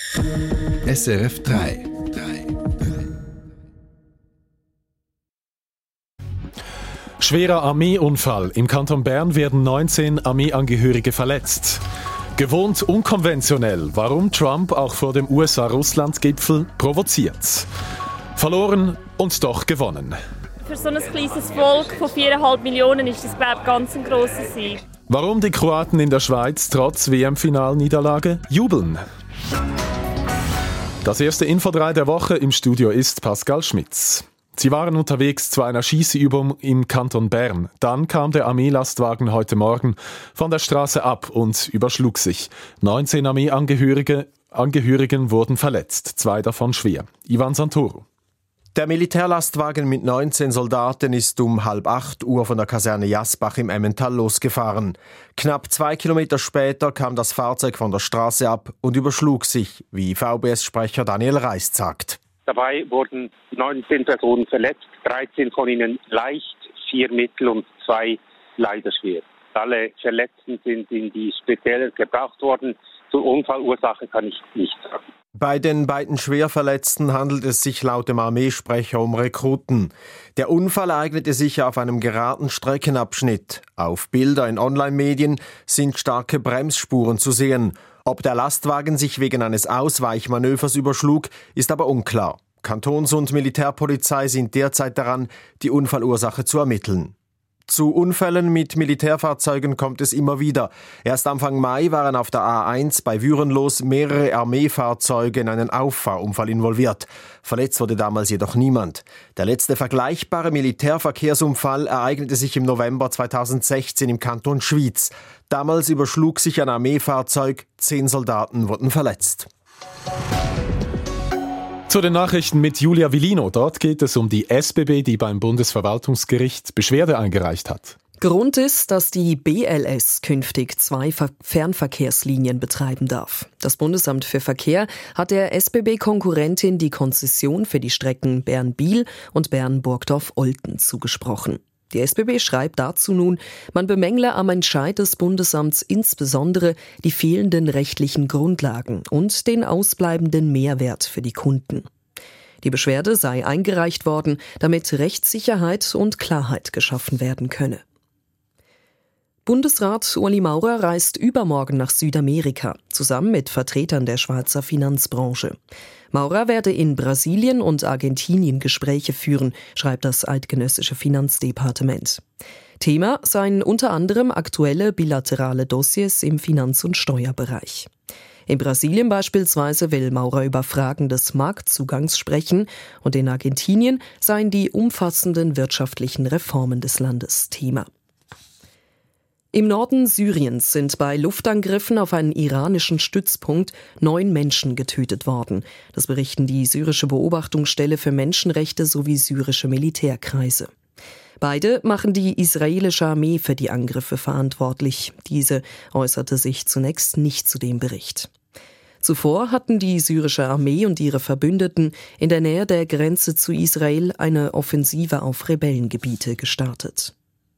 SRF 3. Schwerer Armeeunfall. Im Kanton Bern werden 19 Armeeangehörige verletzt. Gewohnt unkonventionell, warum Trump auch vor dem USA-Russland-Gipfel provoziert. Verloren und doch gewonnen. Für so ein kleines Volk von 4,5 Millionen ist das, glaube ich, ganz ein grosser Sieg. Warum die Kroaten in der Schweiz trotz WM-Finalniederlage jubeln. Das erste Info 3 der Woche. Im Studio ist Pascal Schmitz. Sie waren unterwegs zu einer Schießübung im Kanton Bern. Dann kam der Armeelastwagen heute Morgen von der Straße ab und überschlug sich. 19 Armeeangehörigen wurden verletzt, 2 davon schwer. Ivan Santoro. Der Militärlastwagen mit 19 Soldaten ist um 7:30 von der Kaserne Jasbach im Emmental losgefahren. Knapp 2 Kilometer später kam das Fahrzeug von der Straße ab und überschlug sich, wie VBS-Sprecher Daniel Reist sagt. Dabei wurden 19 Personen verletzt, 13 von ihnen leicht, 4 mittel und 2 leider schwer. Alle Verletzten sind in die Spitäler gebracht worden. Zur Unfallursache kann ich nicht sagen. Bei den beiden Schwerverletzten handelt es sich laut dem Armeesprecher um Rekruten. Der Unfall ereignete sich auf einem geraden Streckenabschnitt. Auf Bilder in Online-Medien sind starke Bremsspuren zu sehen. Ob der Lastwagen sich wegen eines Ausweichmanövers überschlug, ist aber unklar. Kantons- und Militärpolizei sind derzeit daran, die Unfallursache zu ermitteln. Zu Unfällen mit Militärfahrzeugen kommt es immer wieder. Erst Anfang Mai waren auf der A1 bei Würenlos mehrere Armeefahrzeuge in einen Auffahrunfall involviert. Verletzt wurde damals jedoch niemand. Der letzte vergleichbare Militärverkehrsunfall ereignete sich im November 2016 im Kanton Schwyz. Damals überschlug sich ein Armeefahrzeug, 10 Soldaten wurden verletzt. Zu den Nachrichten mit Julia Villino. Dort geht es um die SBB, die beim Bundesverwaltungsgericht Beschwerde eingereicht hat. Grund ist, dass die BLS künftig 2 Fernverkehrslinien betreiben darf. Das Bundesamt für Verkehr hat der SBB-Konkurrentin die Konzession für die Strecken Bern-Biel und Bern-Burgdorf-Olten zugesprochen. Die SBB schreibt dazu nun, man bemängle am Entscheid des Bundesamts insbesondere die fehlenden rechtlichen Grundlagen und den ausbleibenden Mehrwert für die Kunden. Die Beschwerde sei eingereicht worden, damit Rechtssicherheit und Klarheit geschaffen werden könne. Bundesrat Ueli Maurer reist übermorgen nach Südamerika, zusammen mit Vertretern der Schweizer Finanzbranche. Maurer werde in Brasilien und Argentinien Gespräche führen, schreibt das eidgenössische Finanzdepartement. Thema seien unter anderem aktuelle bilaterale Dossiers im Finanz- und Steuerbereich. In Brasilien beispielsweise will Maurer über Fragen des Marktzugangs sprechen und in Argentinien seien die umfassenden wirtschaftlichen Reformen des Landes Thema. Im Norden Syriens sind bei Luftangriffen auf einen iranischen Stützpunkt 9 Menschen getötet worden. Das berichten die syrische Beobachtungsstelle für Menschenrechte sowie syrische Militärkreise. Beide machen die israelische Armee für die Angriffe verantwortlich. Diese äußerte sich zunächst nicht zu dem Bericht. Zuvor hatten die syrische Armee und ihre Verbündeten in der Nähe der Grenze zu Israel eine Offensive auf Rebellengebiete gestartet.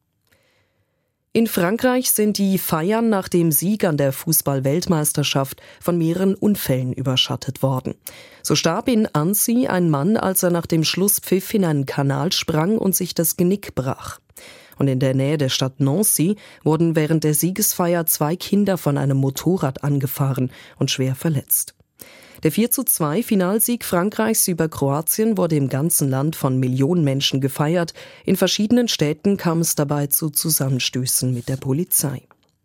In Frankreich sind die Feiern nach dem Sieg an der Fußball-Weltmeisterschaft von mehreren Unfällen überschattet worden. So starb in Annecy ein Mann, als er nach dem Schlusspfiff in einen Kanal sprang und sich das Genick brach. Und in der Nähe der Stadt Nancy wurden während der Siegesfeier 2 Kinder von einem Motorrad angefahren und schwer verletzt. Der 4:2 Finalsieg Frankreichs über Kroatien wurde im ganzen Land von Millionen Menschen gefeiert. In verschiedenen Städten kam es dabei zu Zusammenstößen mit der Polizei.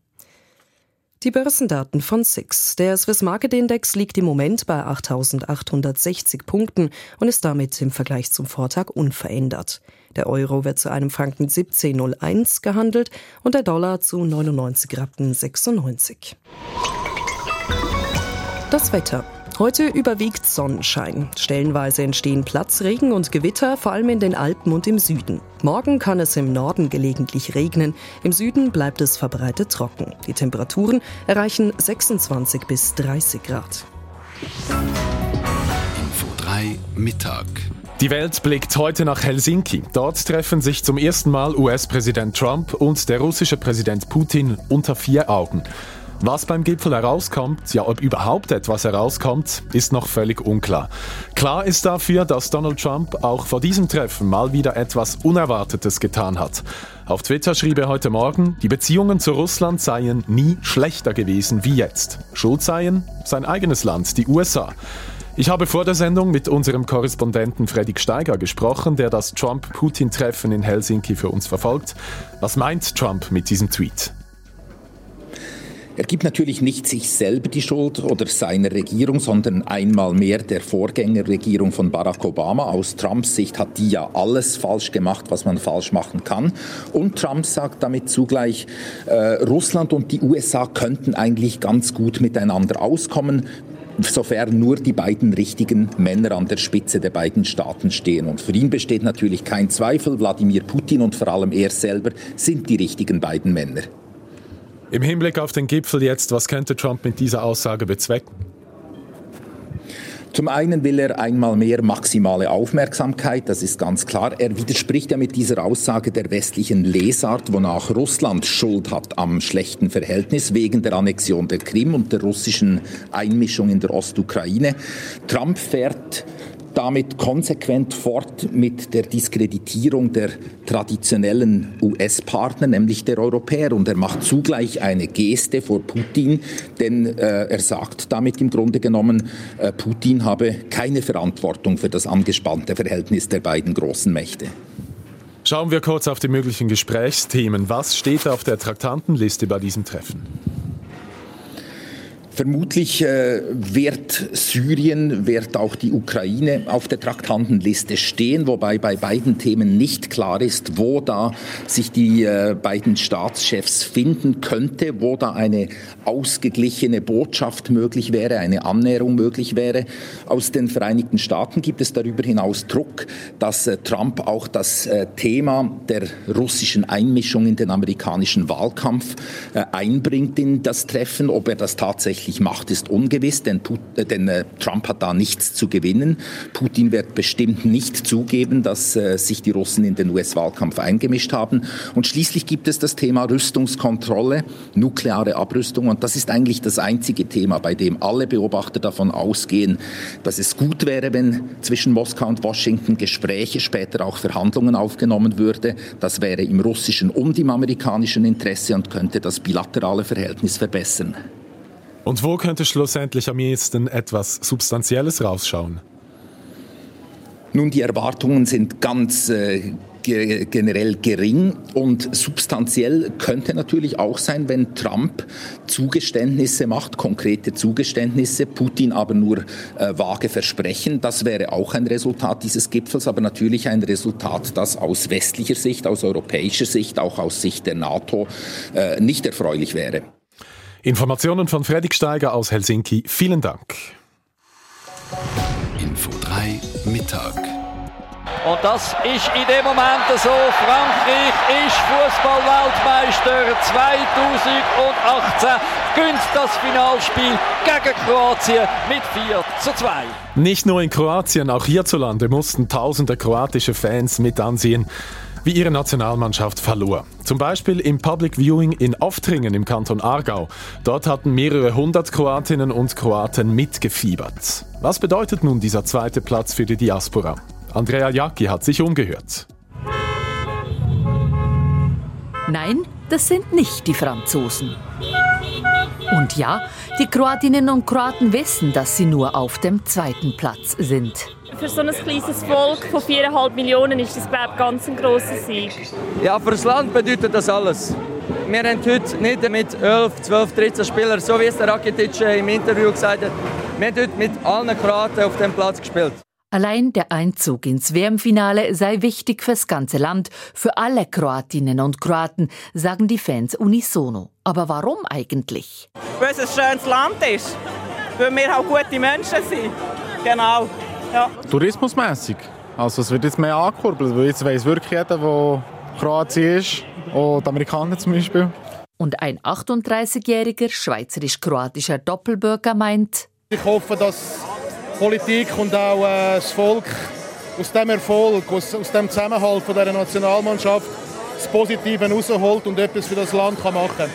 Die Börsendaten von SIX. Der Swiss Market Index liegt im Moment bei 8.860 Punkten und ist damit im Vergleich zum Vortag unverändert. Der Euro wird zu einem Franken 17,01 gehandelt und der Dollar zu 99,96 Rappen. Das Wetter. Heute überwiegt Sonnenschein. Stellenweise entstehen Platzregen und Gewitter, vor allem in den Alpen und im Süden. Morgen kann es im Norden gelegentlich regnen. Im Süden bleibt es verbreitet trocken. Die Temperaturen erreichen 26 bis 30 Grad. Info 3 Mittag. Die Welt blickt heute nach Helsinki. Dort treffen sich zum ersten Mal US-Präsident Trump und der russische Präsident Putin unter 4 Augen. Was beim Gipfel herauskommt, ja ob überhaupt etwas herauskommt, ist noch völlig unklar. Klar ist dafür, dass Donald Trump auch vor diesem Treffen mal wieder etwas Unerwartetes getan hat. Auf Twitter schrieb er heute Morgen, die Beziehungen zu Russland seien nie schlechter gewesen wie jetzt. Schuld seien sein eigenes Land, die USA. Ich habe vor der Sendung mit unserem Korrespondenten Fredrik Steiger gesprochen, der das Trump-Putin-Treffen in Helsinki für uns verfolgt. Was meint Trump mit diesem Tweet? Er gibt natürlich nicht sich selber die Schuld oder seiner Regierung, sondern einmal mehr der Vorgängerregierung von Barack Obama. Aus Trumps Sicht hat die ja alles falsch gemacht, was man falsch machen kann. Und Trump sagt damit zugleich, Russland und die USA könnten eigentlich ganz gut miteinander auskommen, sofern nur die beiden richtigen Männer an der Spitze der beiden Staaten stehen. Und für ihn besteht natürlich kein Zweifel, Wladimir Putin und vor allem er selber sind die richtigen beiden Männer. Im Hinblick auf den Gipfel jetzt, was könnte Trump mit dieser Aussage bezwecken? Zum einen will er einmal mehr maximale Aufmerksamkeit, das ist ganz klar. Er widerspricht ja mit dieser Aussage der westlichen Lesart, wonach Russland Schuld hat am schlechten Verhältnis wegen der Annexion der Krim und der russischen Einmischung in der Ostukraine. Trump fährt damit konsequent fort mit der Diskreditierung der traditionellen US-Partner, nämlich der Europäer. Und er macht zugleich eine Geste vor Putin, denn er sagt damit im Grunde genommen, Putin habe keine Verantwortung für das angespannte Verhältnis der beiden großen Mächte. Schauen wir kurz auf die möglichen Gesprächsthemen. Was steht auf der Traktantenliste bei diesem Treffen? Vermutlich wird Syrien, wird auch die Ukraine auf der Traktantenliste stehen, wobei bei beiden Themen nicht klar ist, wo da sich die beiden Staatschefs finden könnte, wo da eine ausgeglichene Botschaft möglich wäre, eine Annäherung möglich wäre. Aus den Vereinigten Staaten gibt es darüber hinaus Druck, dass Trump auch das Thema der russischen Einmischung in den amerikanischen Wahlkampf einbringt in das Treffen. Ob er das tatsächlich macht, ist ungewiss, denn Trump hat da nichts zu gewinnen. Putin wird bestimmt nicht zugeben, dass sich die Russen in den US-Wahlkampf eingemischt haben. Und schließlich gibt es das Thema Rüstungskontrolle, nukleare Abrüstung. Und das ist eigentlich das einzige Thema, bei dem alle Beobachter davon ausgehen, dass es gut wäre, wenn zwischen Moskau und Washington Gespräche, später auch Verhandlungen aufgenommen würde. Das wäre im russischen und im amerikanischen Interesse und könnte das bilaterale Verhältnis verbessern. Und wo könnte schlussendlich am ehesten etwas Substanzielles rausschauen? Nun, die Erwartungen sind ganz generell gering und substanziell könnte natürlich auch sein, wenn Trump Zugeständnisse macht, konkrete Zugeständnisse, Putin aber nur vage Versprechen. Das wäre auch ein Resultat dieses Gipfels, aber natürlich ein Resultat, das aus westlicher Sicht, aus europäischer Sicht, auch aus Sicht der NATO nicht erfreulich wäre. Informationen von Fredrik Steiger aus Helsinki. Vielen Dank. Info 3 Mittag. Und das ist in dem Moment so. Frankreich ist Fußball-Weltmeister 2018. Gewinnt das Finalspiel gegen Kroatien mit 4:2. Nicht nur in Kroatien, auch hierzulande mussten tausende kroatische Fans mit ansehen, wie ihre Nationalmannschaft verlor. Zum Beispiel im Public Viewing in Oftringen im Kanton Aargau. Dort hatten mehrere hundert Kroatinnen und Kroaten mitgefiebert. Was bedeutet nun dieser zweite Platz für die Diaspora? Andrea Jacki hat sich umgehört. Nein, das sind nicht die Franzosen. Und ja, die Kroatinnen und Kroaten wissen, dass sie nur auf dem zweiten Platz sind. Für so ein kleines Volk von 4,5 Millionen ist das, glaube ich, ganz ein grosser Sieg. Ja, für das Land bedeutet das alles. Wir haben heute nicht mit 11, 12, 13 Spielern, so wie es der Rakitic im Interview gesagt hat, wir haben heute mit allen Kroaten auf dem Platz gespielt. Allein der Einzug ins WM-Finale sei wichtig fürs ganze Land, für alle Kroatinnen und Kroaten, sagen die Fans unisono. Aber warum eigentlich? Weil es ein schönes Land ist, weil wir auch gute Menschen sind. Genau. Ja. Tourismusmässig. Also es wird jetzt mehr angekurbelt, weil jetzt weiss wirklich jeder, wo Kroatien ist, und die Amerikaner zum Beispiel. Und ein 38-jähriger schweizerisch-kroatischer Doppelbürger meint: Ich hoffe, dass Politik und auch das Volk aus dem Erfolg, aus dem Zusammenhalt von dieser Nationalmannschaft das Positive rausholt und etwas für das Land machen kann.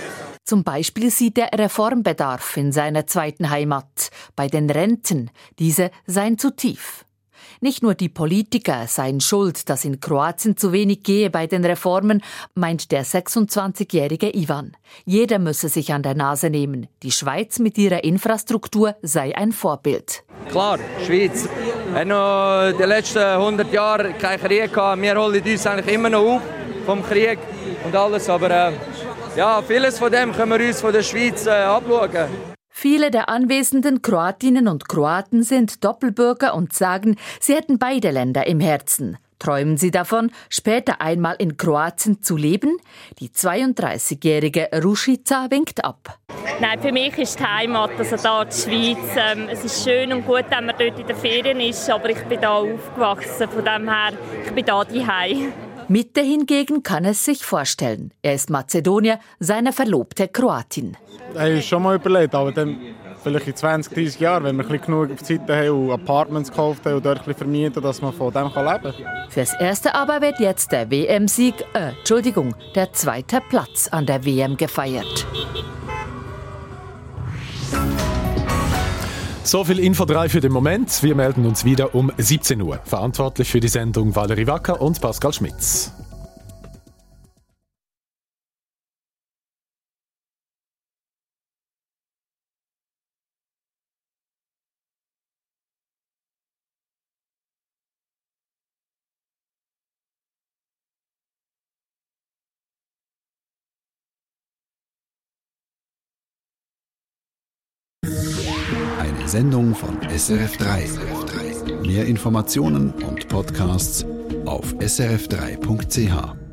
Zum Beispiel sieht er Reformbedarf in seiner zweiten Heimat, bei den Renten. Diese seien zu tief. Nicht nur die Politiker seien schuld, dass in Kroatien zu wenig gehe bei den Reformen, meint der 26-jährige Ivan. Jeder müsse sich an der Nase nehmen. Die Schweiz mit ihrer Infrastruktur sei ein Vorbild. Klar, Schweiz hat noch die letzten 100 Jahre keinen Krieg gehabt. Wir holen uns eigentlich immer noch auf vom Krieg und alles. Aber vieles von dem können wir uns von der Schweiz abschauen. Viele der anwesenden Kroatinnen und Kroaten sind Doppelbürger und sagen, sie hätten beide Länder im Herzen. Träumen sie davon, später einmal in Kroatien zu leben? Die 32-jährige Rušica winkt ab. Nein, für mich ist die Heimat, also da die Schweiz. Es ist schön und gut, wenn man dort in den Ferien ist, aber ich bin da aufgewachsen, von dem her, ich bin da daheim. Mitte hingegen kann es sich vorstellen. Er ist Mazedonier, seine Verlobte Kroatin. Ich habe schon mal überlegt, aber dann vielleicht in 20, 30 Jahren, wenn wir ein bisschen genug auf die Seite haben und Apartments gekauft haben und dort ein bisschen vermieten, dass man von dem leben kann. Fürs Erste aber wird jetzt der WM-Sieg, der zweite Platz an der WM gefeiert. So viel Info 3 für den Moment. Wir melden uns wieder um 17 Uhr. Verantwortlich für die Sendung Valerie Wacker und Pascal Schmitz. Eine Sendung von SRF3. Mehr Informationen und Podcasts auf srf3.ch.